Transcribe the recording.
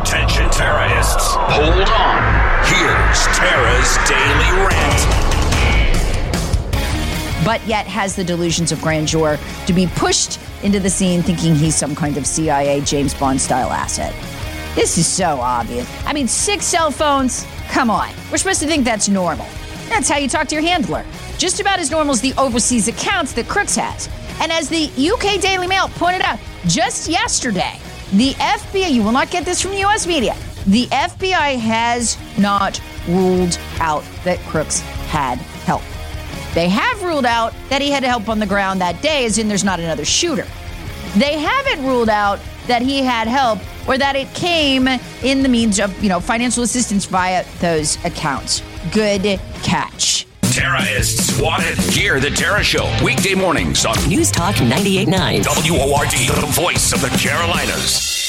Attention terrorists, hold on. Here's Tara's Daily Rant. But yet has the delusions of grandeur to be pushed into the scene thinking he's some kind of CIA James Bond style asset. This is so obvious. I mean, 6 cell phones? Come on. We're supposed to think that's normal. That's how you talk to your handler. Just about as normal as the overseas accounts that Crooks has. And as the UK Daily Mail pointed out just yesterday, the FBI, you will not get this from the US media, the FBI has not ruled out that Crooks had help. They have ruled out that he had help on the ground that day, as in there's not another shooter. They haven't ruled out that he had help or that it came in the means of, financial assistance via those accounts. Good catch. Tara is swatted. Hear the Tara Show weekday mornings on News Talk 98.9. WORD, the voice of the Carolinas.